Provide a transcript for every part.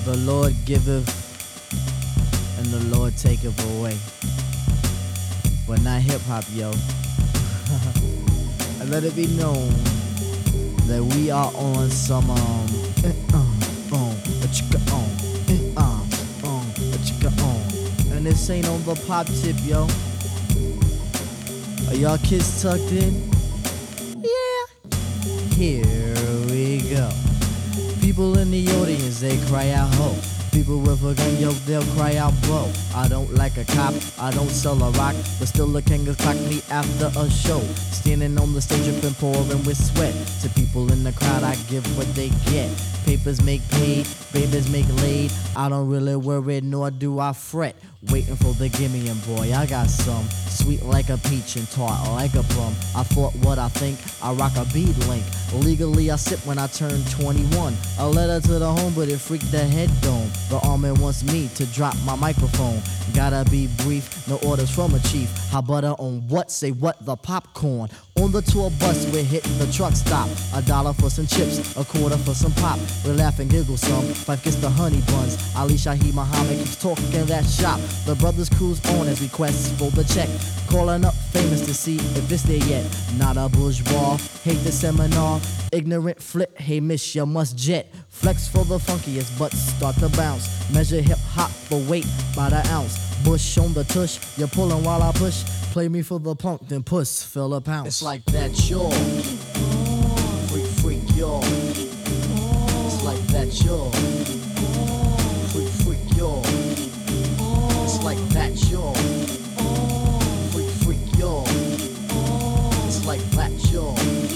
The Lord giveth and the Lord taketh away. But not hip hop, yo. And let it be known that we are on some and this ain't on the pop tip, yo. Are y'all kids tucked in? Yeah. Here we go. People in the audience, they cry out ho. People with a gun, yo, they'll cry out bro. I don't like a cop, I don't sell a rock, but still the king clock me after a show. Standing on the stage, dripping, pouring with sweat. To people in the crowd, I give what they get. Papers make paid, babies make laid. I don't really worry, nor do I fret. Waiting for the gimme, and boy, I got some. Sweet like a peach and tart like a plum. I thought what I think, I rock a bead link. Legally, I sip when I turn 21. A letter to the home, but it freaked the head dome. The army wants me to drop my microphone. Gotta be brief, no orders from a chief. How butter on what? Say what? The popcorn. On the tour bus, we hit the truck stop. $1 for some chips, $0.25 for some pop. We laugh and giggle some. Fife gets the honey buns. Ali Shahi Muhammad keeps talking that shop. The brothers cruise on as we quest for the check. Calling up famous to see if it's there yet. Not a bourgeois, hate the seminar. Ignorant flip, hey miss, you must jet. Flex for the funkiest, but start to bounce. Measure hip hop for weight by the ounce. Bush on the tush, you're pulling while I push. Play me for the punk, then puss, fill a pounce. It's like that, y'all. Freak, freak, y'all. It's like that, y'all. Freak, freak, y'all. It's like that, y'all. Freak, freak, y'all. It's like that, y'all.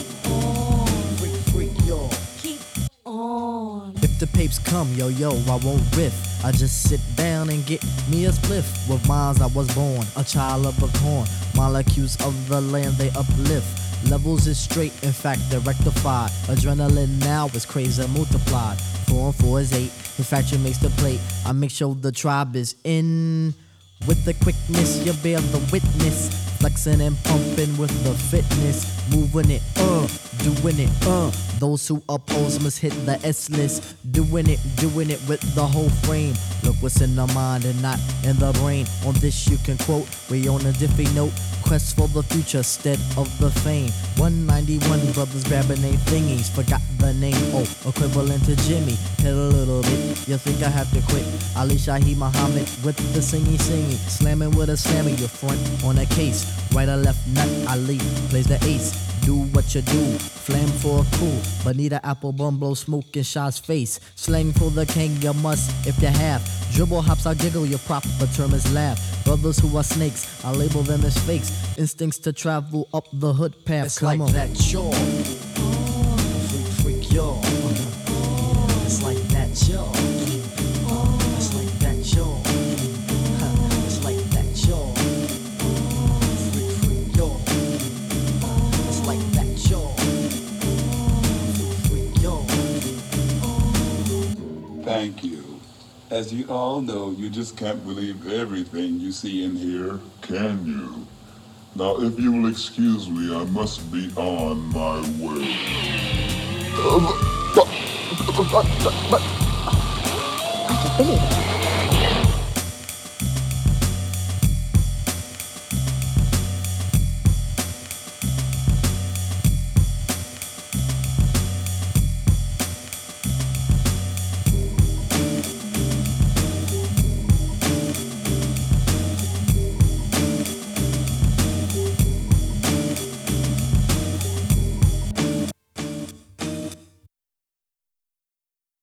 Freak, freak, y'all. Keep on. If the papes come, yo, I won't riff. I just sit down and get me a spliff. With mines I was born, a child of a corn. Molecules of the land they uplift. Levels is straight, in fact they're rectified. Adrenaline now is crazy multiplied. 4 and 4 is 8, in fact you makes the plate. I make sure the tribe is in. With the quickness you bear the witness. Flexing and pumping with the fitness. Moving it, doing it, Those who oppose must hit the S list. Doing it with the whole frame. Look what's in the mind and not in the brain. On this you can quote, we on a diffy note. Quest for the future instead of the fame. 191 brothers grabbing they thingies. Forgot the name, equivalent to Jimmy. Hit a little bit, you think I have to quit. Ali Shahi Muhammad with the singy. Slamming with a slammer, your front on a case. Right or left nut, Ali plays the ace. Do what you do, flame for a cool. Bonita apple bum blow smoke in Shaw's face. Slang for the king, you must if you have. Dribble hops, I giggle, your proper term is laugh. Brothers who are snakes, I label them as fakes. Instincts to travel up the hood path. It's like that, y'all. Freak, freak, y'all. It's like that, y'all. It's like that, y'all. It's like that, y'all. Freak, freak, y'all. It's like that, y'all. Freak, freak, y'all. Thank you. As you all know, you just can't believe everything you see in here, can you? Now, if you will excuse me, I must be on my way. I just believe it.